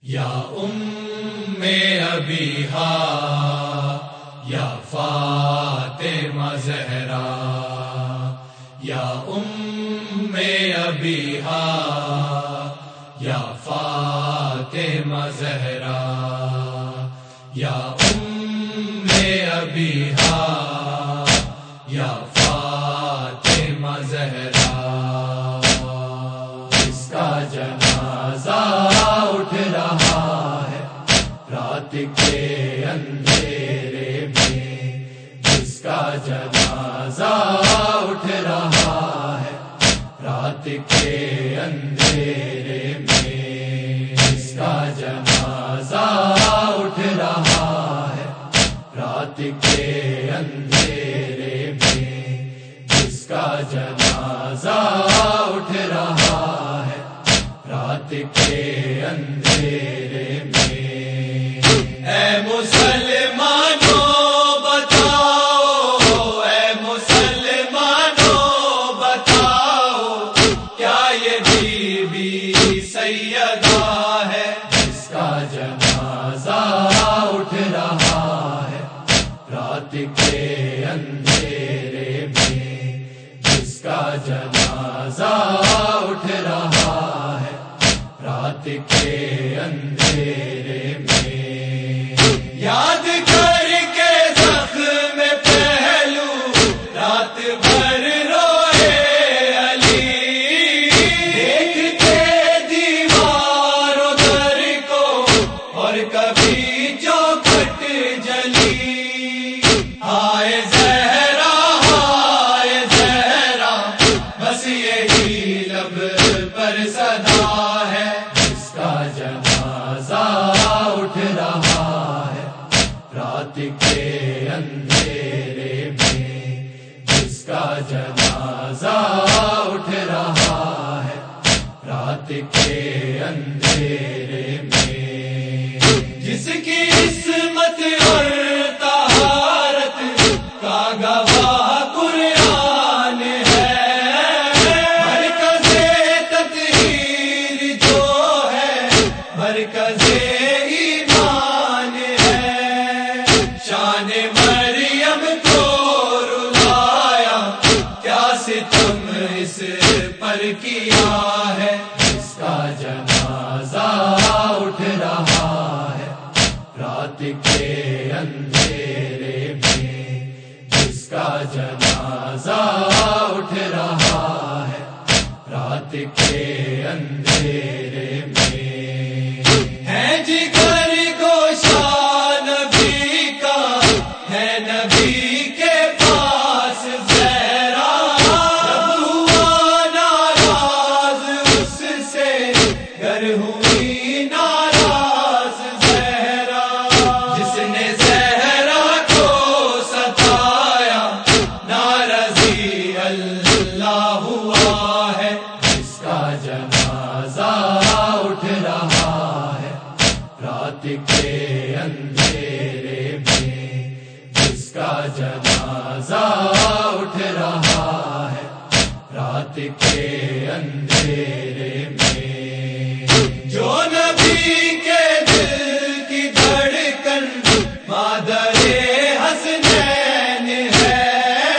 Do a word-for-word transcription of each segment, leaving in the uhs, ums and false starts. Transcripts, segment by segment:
یا ام ابیہا یا فاطمہ زہرا، یا ام ابیہا یا فاطمہ زہرا، یا ام ابیہا یا فاطمہ زہرا، اس کا جنازہ اٹھ رہا ہے رات کے اندھیرے میں، جس کا جنازہ اٹھ رہا ہے رات کے اندھیرے میں، جس کا جنازہ اٹھ رہا ہے رات کے اندھیرے میں، جس کا جنازہ اٹھ رہا ہے رات کے اندھیرے میں۔ اے مسلمانوں بتاؤ، اے مسلمانوں بتاؤ، کیا یہ بی بی سیدہ ہے جس کا جنازہ اٹھ رہا ہے رات کے اندھیرے میں، جس کا جنازہ اٹھ رہا ہے رات کے اندھیرے میں۔ یاد کر کے زخم پہلو رات بھر روئے علی، دیکھتے دیوار و در کو اور کبھی چوکھٹ جلی، ہائے زہرا ہائے زہرا بس یہی لب پر صدا ہے، جس کا جنازہ اٹھ رہا ہے رات کے اندھیرے میں، جس کا جنازہ اٹھ رہا ہے رات کے اندھیرے میں، جس کی عصمت اور طہارت کا گواہ قرآن ہے، مرکز تطہیر جو ہے مرکز ایمان ہے، شان مریم کو رلایا کیا ستم اس پر کیا ہے، جس کا جنازہ اٹھ رہا ہے رات کے اندھیرے میں، جس کا جنازہ اٹھ رہا ہے رات کے اندھیرے میں۔ ہے جگر گوشہ نبی کا، ہے نبی کے پاس زہرا، جب ہوا ناراض اس سے گر ہوئی ناراض زہرا، جس نے زہرا کو ستایا ناراضی اللہ ہوا ہے، جس کا جنازہ اٹھ رہا ہے رات کے اندھیرے میں، جس کا جنازہ اٹھ رہا ہے رات کے اندھیرے میں، جو نبی کے دل کی دھڑکن مادر حسنین ہے،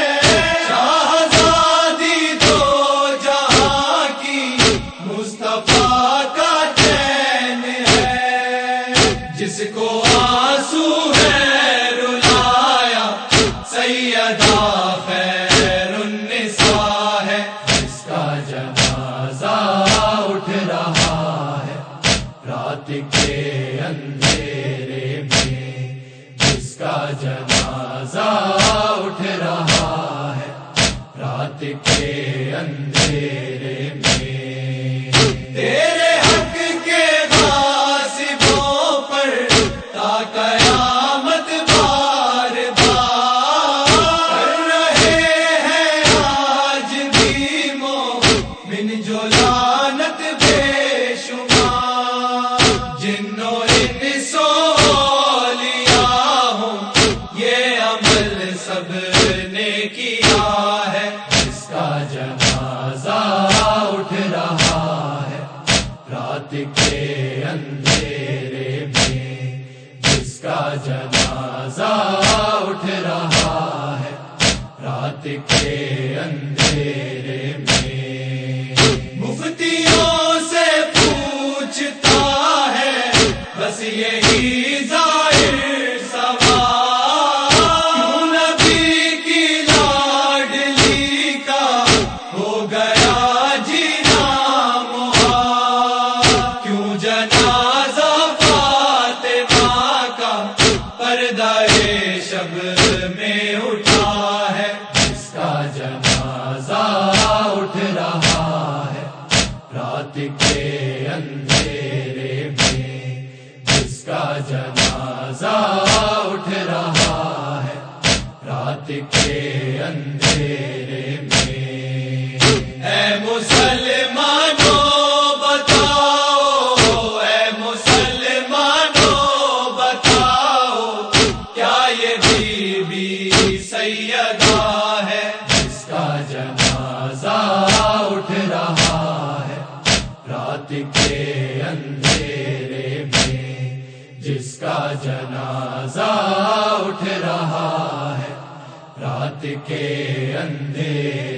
شاہزادی دو جہاں کی مصطفیٰ کا چین ہے، جس کو آنسو ہے رلایا سیدہ خیر النساء ہے، جس کا جنازہ اٹھ رہا ہے رات کے اندھیرے میں، جس کا جنازہ اٹھ رہا ہے رات کے اندھیرے میں۔ تیرے حق کے غاصبوں پر تا قیامت بار بار کر رہے ہیں آج بھی مومن جو لعنت بے شمار، جنوں انسوں اولیاء ہوں یہ عمل سب نے کیا ہے، جس کا جنازہ جنازہ اٹھ رہا ہے رات کے اندھیرے